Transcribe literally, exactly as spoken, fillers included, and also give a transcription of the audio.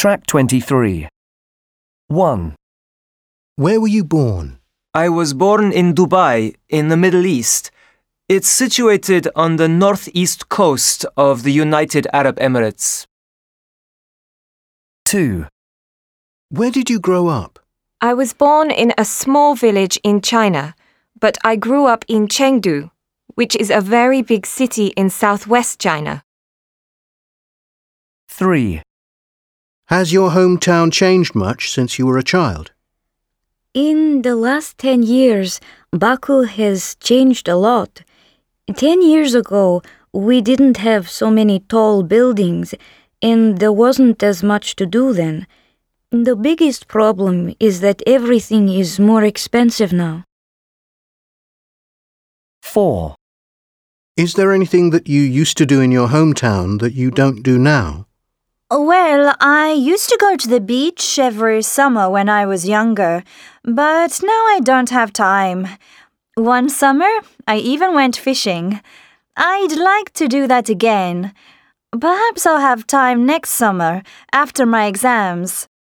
Track twenty-three. one. Where were you born? I was born in Dubai, in the Middle East. It's situated on the northeast coast of the United Arab Emirates. two. Where did you grow up? I was born in a small village in China, but I grew up in Chengdu, which is a very big city in southwest China. three. Has your hometown changed much since you were a child? In the last ten years, Baku has changed a lot. Ten years ago, we didn't have so many tall buildings, and there wasn't as much to do then. The biggest problem is that everything is more expensive now. four. Is there anything that you used to do in your hometown that you don't do now? Well, I used to go to the beach every summer when I was younger, but now I don't have time. One summer, I even went fishing. I'd like to do that again. Perhaps I'll have time next summer, after my exams.